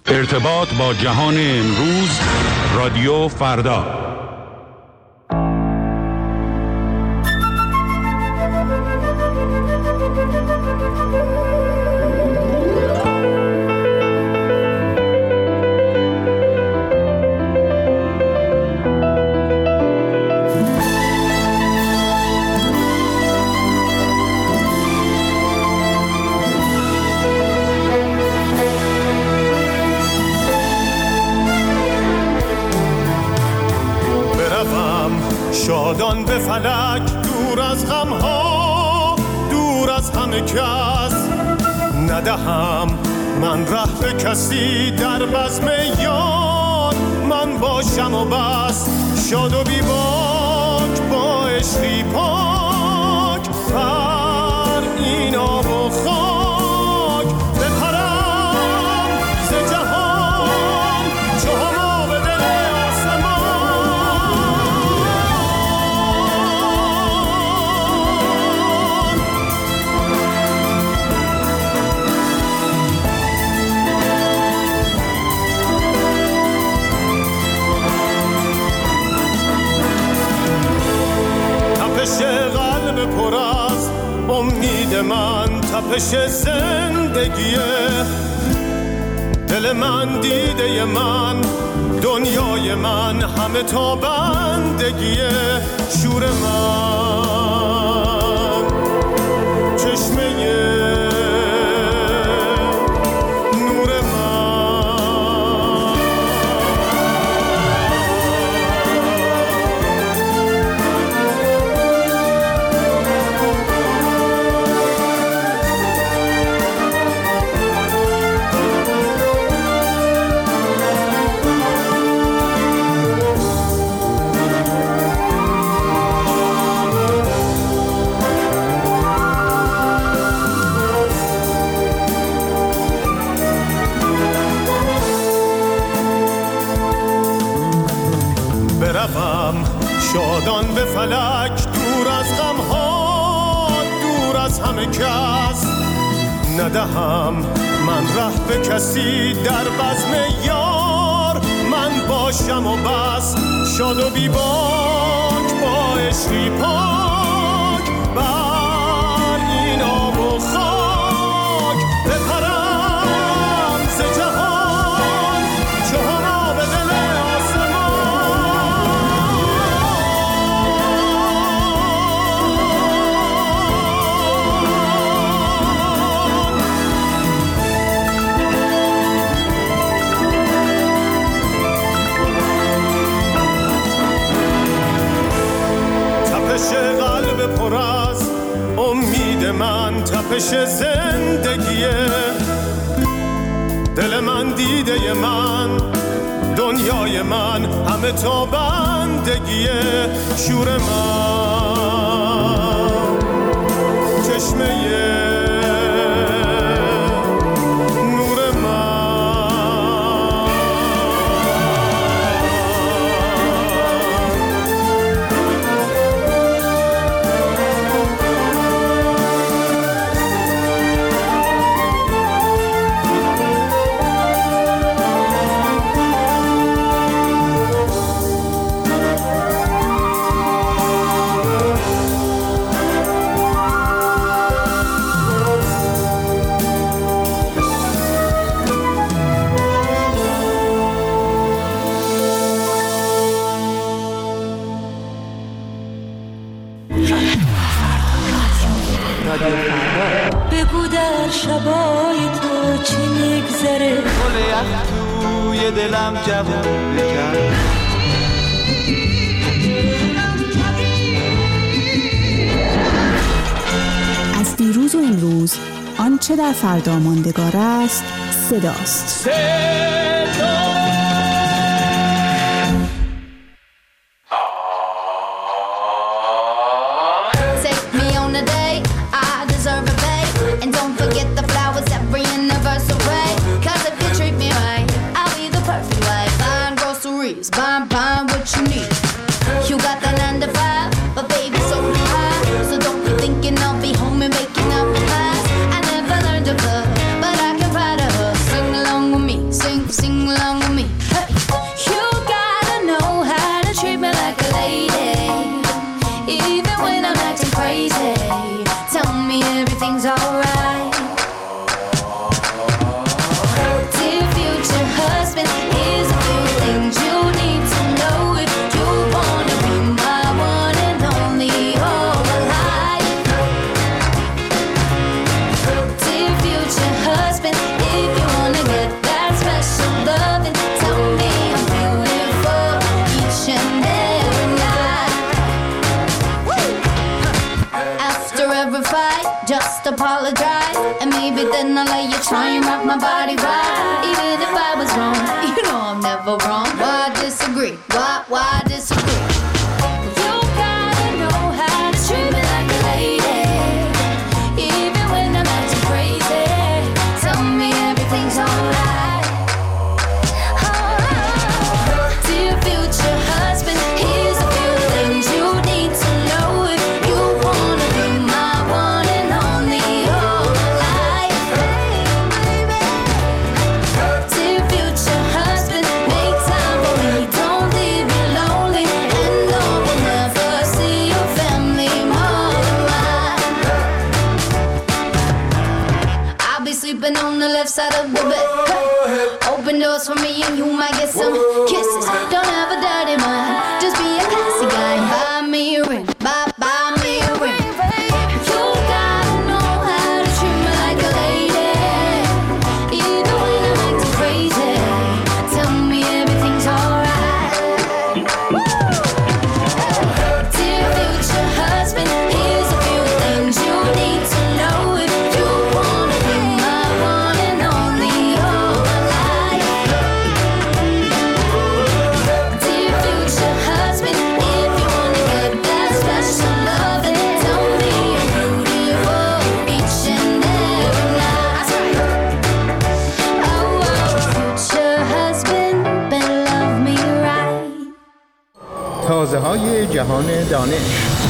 ارتباط با جهان امروز، رادیو فردا. شادان به فلک، دور از غمها، دور از همه کس، ندهم من ره به کسی، در بزم یاد من باشم و بس. شاد و بی باک با عشقی پاک، بر این آب و خاک بپرم ز جهان، چو هما به دل قلب پر از امید من، تپش زندگیه، دل من دیده من، دنیای من، همه تا بندگیه. شور من چشمه شادان به فلک، دور از غمها، دور از همه کس، ندهم من ره به کسی، در بزم یار من باشم و بس. شاد و بی باک با عشقی پاک، بر این آب و خاک بپرم ز جهان، چو هما به دل قلب پر از امید من، تپش زندگیه، دل من دیده من، دنیای من، همه تا بندگیه. شور من چشمه بگو در شبای تو چی میگذره، گل یخ توی دلم جوون بکن. از دیروز و امروز آنچه در فردا ماندگار است صداست. Buying what you need. You got that 9 to 5, but baby so do I. So don't be thinking I'll be home and making up the past. I never learned to cook, but I can write a hook. Sing along with me, sing, sing. apologize, and maybe then I'll let you try and rock my body right. Even if I was wrong, you know I'm never wrong. Why disagree? Why disagree? You gotta know how to treat me like a lady, even when I'm acting crazy. Tell me everything's alright. Dear future husband, here's a few things you need to know if you wanna be my one and only all my life. Dear future husband, make time for me, don't leave me lonely, and no one never see your family more than mine. I'll be sleeping on the left side of the bed. Open doors for me and you might get some kisses. Don't have a dirty mind, just be a classy guy. Buy me a ring, buy me a ring. You gotta know how to treat me like a lady, even when I'm acting crazy. Tell me everything's alright. Dear future husband, here's a few things you need to know if you wanna be my one and only all my life. Dear future husband, if you wanna get that special loving, tell me you're beautiful each and every night. Oh, future husband, better love me right. تازه‌های جهان دانش.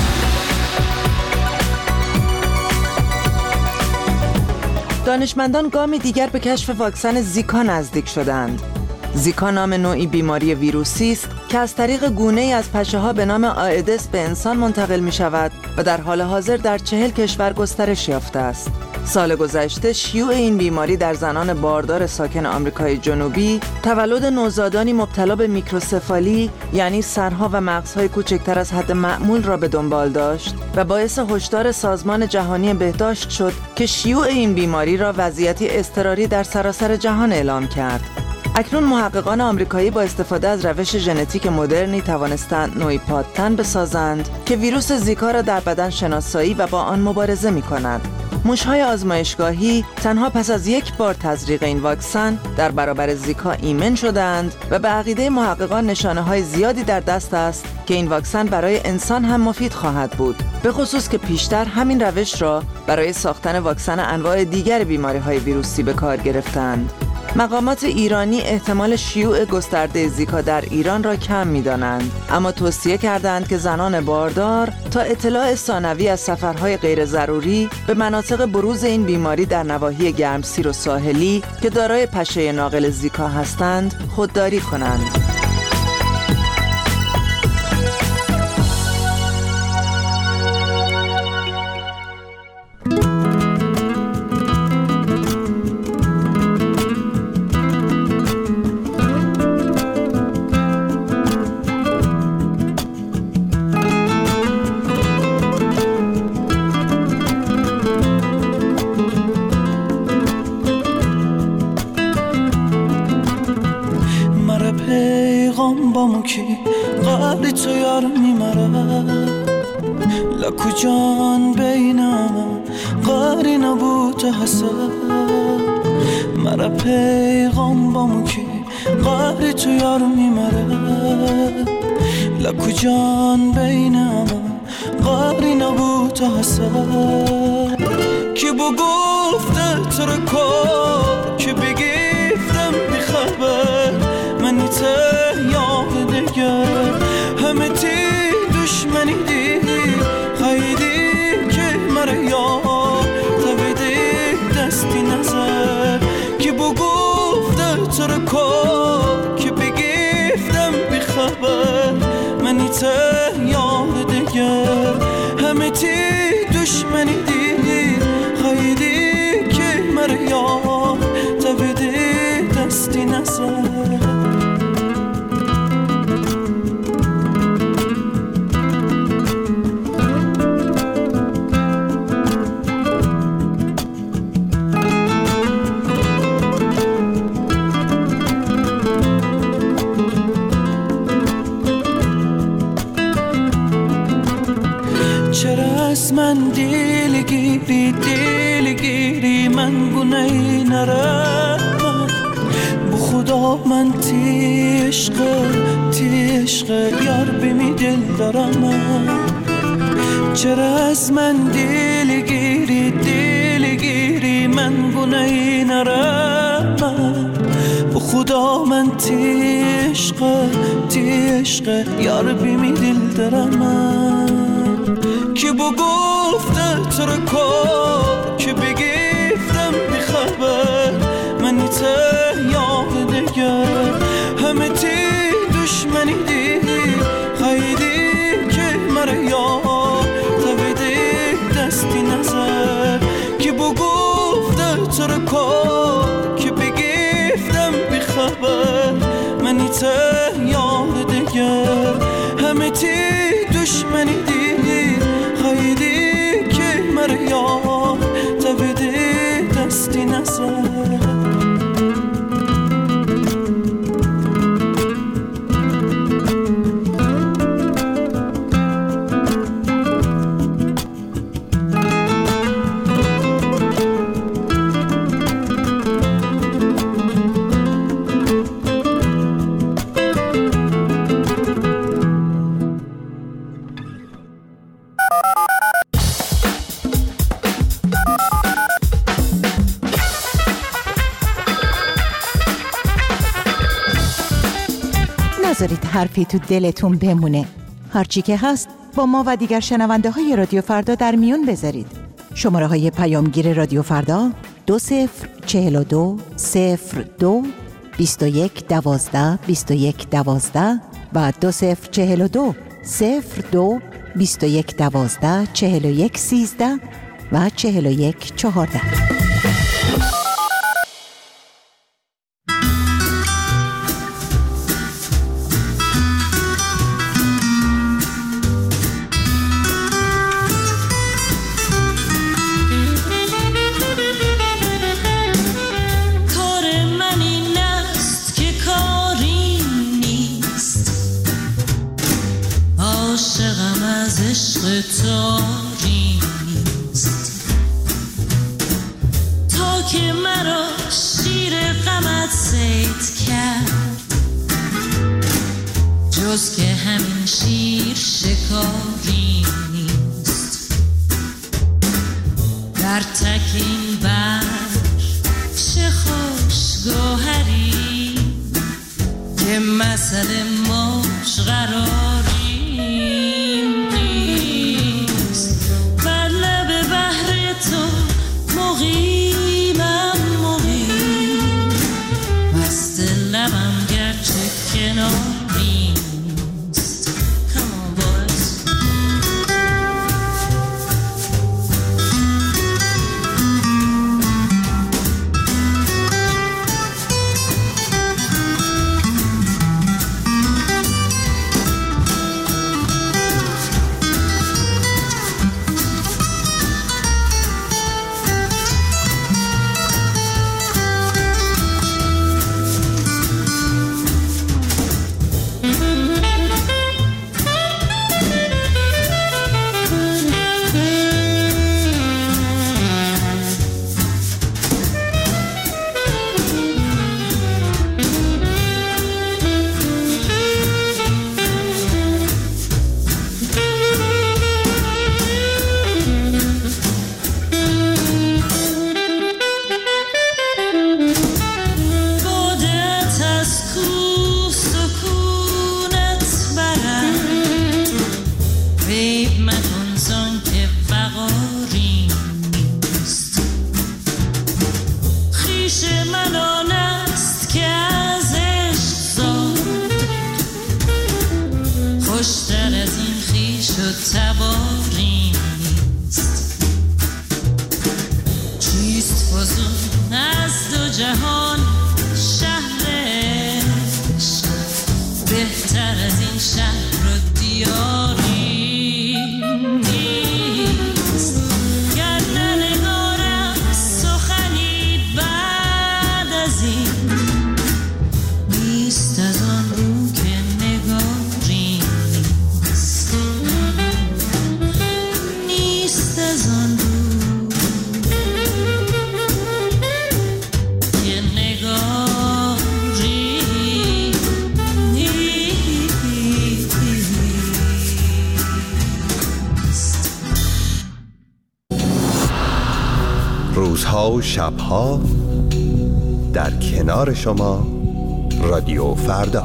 دانشمندان گامی دیگر به کشف واکسن زیکا نزدیک شدند. زیکا نام نوعی بیماری ویروسی است که از طریق گونه‌ای از پشه‌ها به نام آئدس به انسان منتقل می‌شود و در حال حاضر در 40 کشور گسترش یافته است. سال گذشته شیوع این بیماری در زنان باردار ساکن آمریکای جنوبی تولد نوزادانی مبتلا به میکروسفالی، یعنی سرها و مغزهای کوچکتر از حد معمول را به دنبال داشت و باعث هشدار سازمان جهانی بهداشت شد که شیوع این بیماری را وضعیتی اضطراری در سراسر جهان اعلام کرد. اکنون محققان آمریکایی با استفاده از روش ژنتیک مدرنی توانستند نوعی پادتن بسازند که ویروس زیکا را در بدن شناسایی و با آن مبارزه می‌کند. موش‌های آزمایشگاهی تنها پس از یک بار تزریق این واکسن در برابر زیکا ایمن شدند و به عقیده محققان نشانه‌های زیادی در دست است که این واکسن برای انسان هم مفید خواهد بود، به خصوص که پیشتر همین روش را برای ساختن واکسن انواع دیگر بیماری‌های ویروسی به کار گرفتند. مقامات ایرانی احتمال شیوع گسترده زیکا در ایران را کم می‌دانند، اما توصیه کردند که زنان باردار تا اطلاع ثانوی از سفرهای غیر ضروری به مناطق بروز این بیماری در نواحی گرمسیر و ساحلی که دارای پشه ناقل زیکا هستند خودداری کنند. قبلی تو یار میمره لکو جان بینم قاری نبود حسد مرا پیغام بامو کی قبلی تو یار میمره لکو جان بینم قاری نبود حسد کی بو گفته تو رو کار کی بگیفتم بخبر منی ته یاد دیگه همه تی دشمنی دی خیلی که مرا یاد تبیدی دستی نزد که بو گفته تو رو کار که بگیفتم بخبر منی ته یاد دیگه همه تی دشمنی دی خیلی که مرا یاد تبیدی دستی نزد. چرا از من دیل گیری دیل نره من بخدا من تیشق یار بمی دل دارم من چرا از من دلگیری من گناهی نره من بخدا من تیشق یار بمی دل دارم من که بگفته تو رو کار که بگیفتم بخبر من نیته یاد دیگر همه تی دشمنی دیدی خیلی که مره یاد تبیدی دستی نظر که بگفته تو رو کار که بگیفتم بخبر من نیته یاد دیگر همه تی دشمنی دیدی خیلی که مره یاد تبیدی دستی نظر نذارید حرفی تو دلتون بمونه. هرچی که هست با ما و دیگر شنونده های رادیو فردا در میون بذارید. شماره های پیامگیر رادیو فردا 2042 02 21 12 21 12 و 2042 02 21 12 41 13 و 41 14. جز که همین شیر شکاری نیست در تکین بر چه خوش گوهری که مسئله موج قراری نیست بر لب بحر تو مقیمم مست لبم گرچه کنار روزها و شبها در کنار شما رادیو فردا.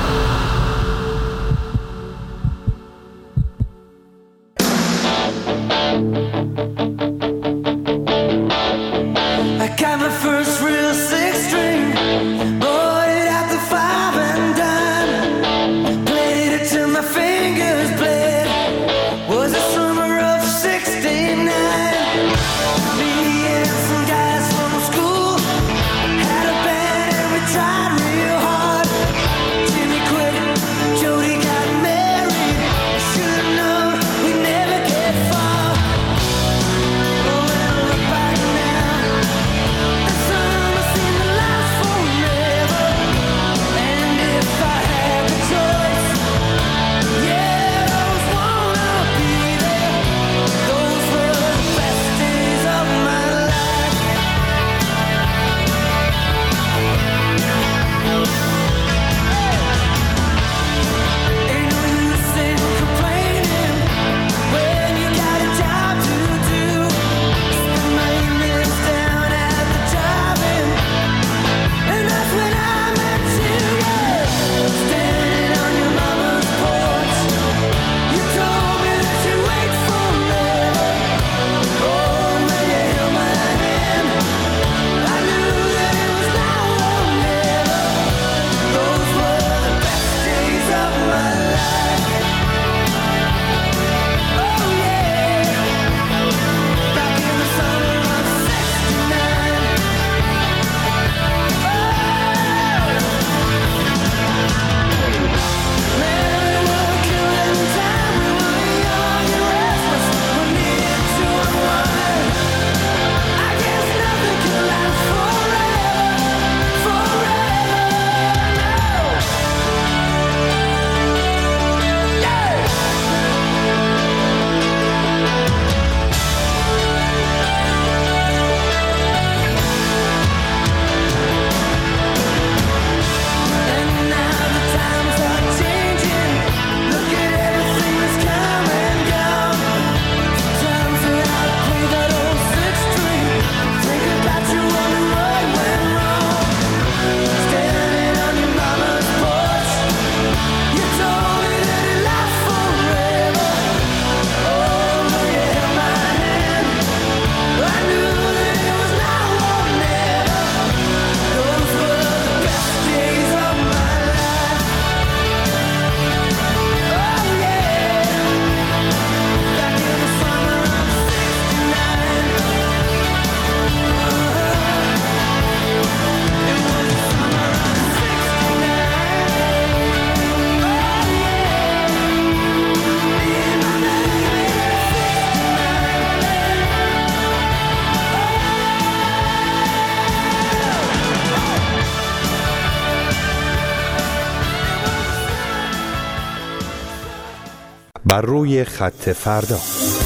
بر روی خط فردا.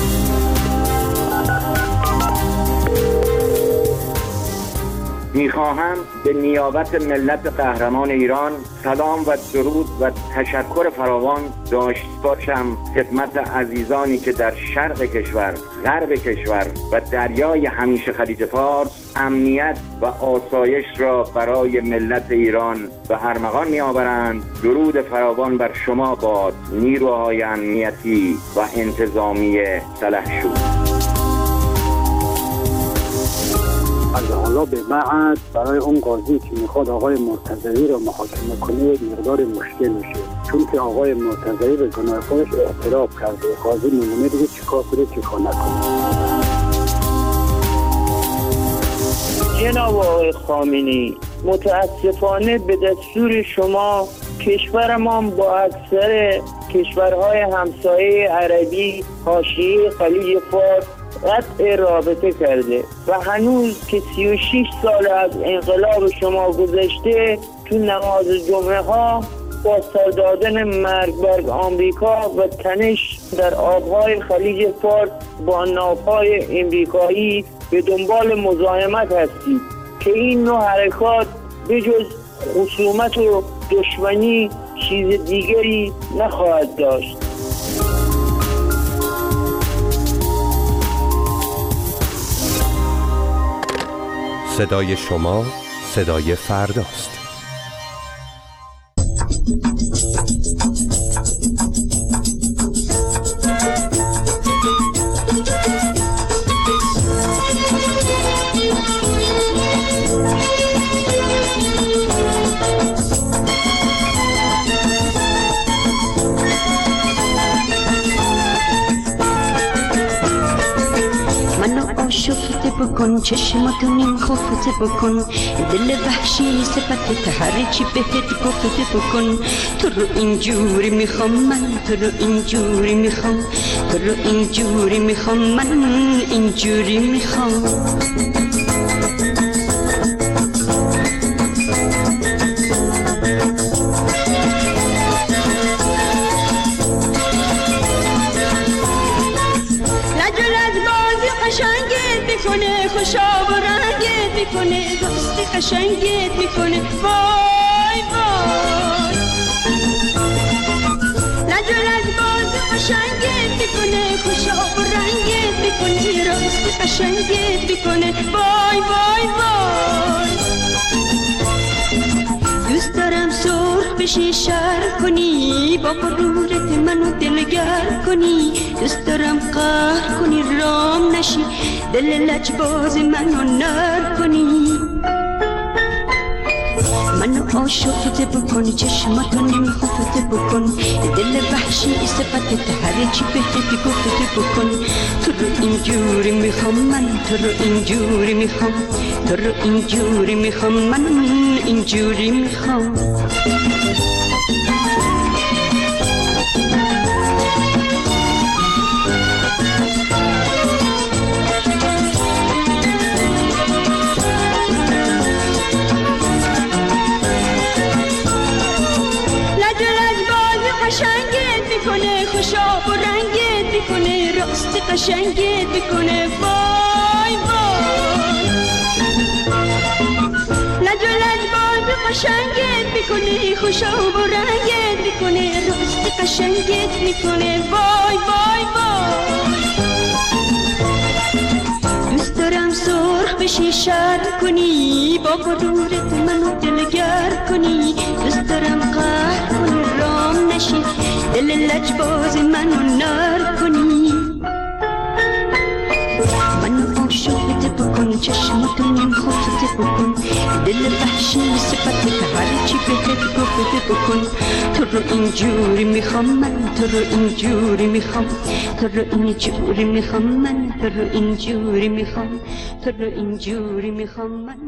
میخواهم به نیابت ملت قهرمان ایران سلام و درود و تشکر فراوان داشته باشم خدمت عزیزانی که در شرق کشور، غرب کشور و دریای همیشه خلیج فارس امنیت و آسایش را برای ملت ایران به ارمغان می‌آورند. درود فراوان بر شما باد، نیروهای امنیتی و انتظامی سلحشور. از حالا به بعد برای اون قاضی که میخواد آقای مرتضوی رو محاکمه کنه مقدار مشکل میشه، چون که آقای مرتضوی به گناه خودش اعتراف کرده. قاضی میمونه دیگه چیکار کنه چیکار نکنه. جناب آقای خامنه‌ای، متاسفانه به دستور شما کشورمان با اکثر کشورهای همسایه عربی حاشیه خلیج فارس قطع رابطه کرده و هنوز که 36 سال از انقلاب شما گذشته تو نماز جمعه ها با سر دادن مرگ بر آمریکا و تنش در آبهای خلیج فارس با ناوهای امریکایی به دنبال مزاحمت هستید که این نوع حرکات بجز خصومت و دشمنی چیز دیگری نخواهد داشت. صدای شما صدای فرداست. شفته بکن چشماتو نیم خفته بکن دل وحشی صفت هر چی بهت گفته بکن تو رو اینجوری میخوام من تو رو اینجوری میخوام تو رو اینجوری میخوام من اینجوری میخوام خوشا و رنگت میکنه دوستی قشنگت میکنه وای وای نجلت باز قشنگت میکنه خوشا و رنگت میکنه راستی قشنگت میکنه وای وای وای دوست دارم سرخ بشی شر کنی با غرورت منو دلگر کنی دوست دارم قهر کنی رام نشی دل لجباز منو نر کنی منو آشفته بکنی چشماتو نیم خفته بکن دل وحشی صفت هر چی بهت گفته بکن تو رو اینجوری میخوام من تو رو اینجوری میخوام تو رو اینجوری میخوام من اینجوری میخوام خوشا و رنگت میکنه راستی قشنگت میکنه وای وای لجلج باز قشنگت میکنه خوشا و رنگت میکنه راستی قشنگت میکنه وای وای وای دوست دارم سرخ بشی شر کنی با غرورت منو دلگر کنی دوست دارم قهر کنی رام نشی دل لجباز منو نر کنی منو آشفته بکن چشماتو نیم خفته بکن دل وحشی صفت هر چی بهت گفته بکن تو رو اینجوری میخوام من تو رو اینجوری میخوام تو رو اینجوری میخوام من تو رو اینجوری میخوام تو رو اینجوری میخوام من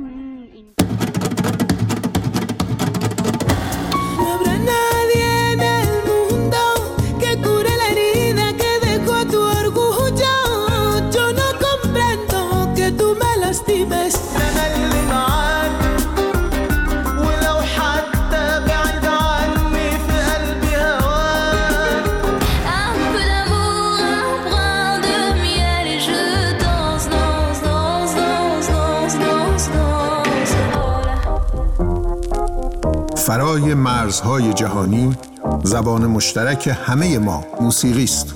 فرای مرزهای جهانی زبان مشترک همه ما موسیقی است.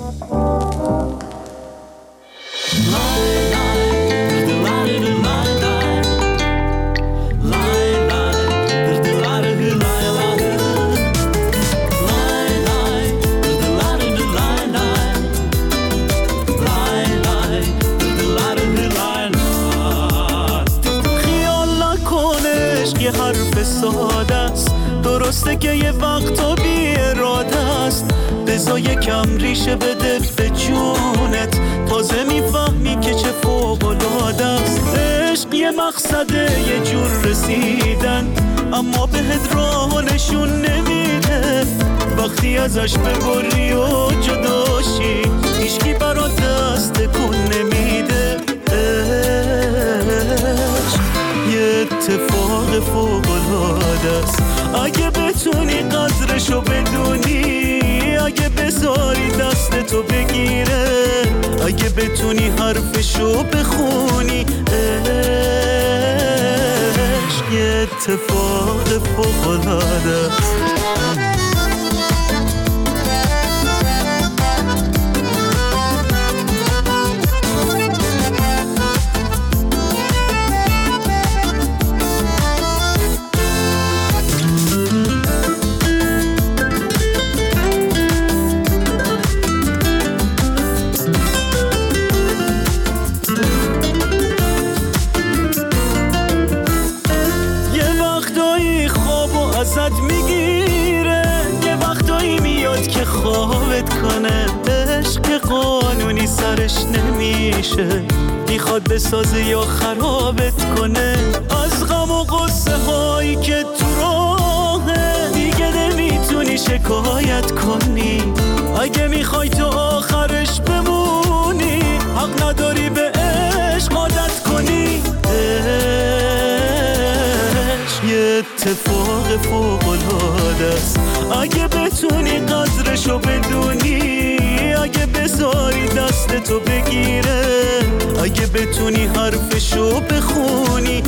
درسته که یه وقتا بی اراده است بذار یکم ریشه بده به جونت تازه میفهمی که چه فوق‌العاده است عشق یه مقصده یه جور رسیدن اما بهت راه نشون نمیده وقتی ازش ببری و جداشی هیچکی برات دست تکون نمیده عشق یه اتفاق فوق‌العاده است اگه بتونی قدرشو بدونی اگه بذاری دستتو بگیره اگه بتونی حرفشو بخونی عشق یه اتفاق فوق‌العاده است ازت میگیره. یه وقتایی میاد که خوابت کنه، عشق قانونی سرش نمیشه، میخواد بسازه یا خرابت کنه. از غم و غصه هایی که تو راهه دیگه نمیتونی شکایت کنی. اگه میخوای تو آخرش بمونی، حق نداری به عشق عادت کنی. عشق یه اتفاق فوق‌العاده است، اگه بتونی قدرشو بدونی، اگه بذاری دست تو بگیره، اگه بتونی حرفشو بخونی.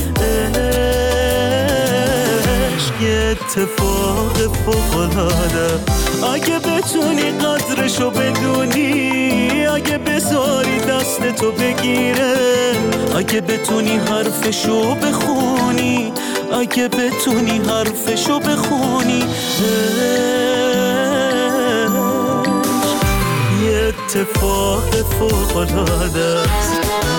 عشق یه اتفاق فوق‌العاده، اگه بتونی قدرشو بدونی، اگه بذاری دست تو بگیره، اگه بتونی حرفشو بخونی، اگه بتونی حرفشو بخونی. یه اتفاق فوق‌العاده است.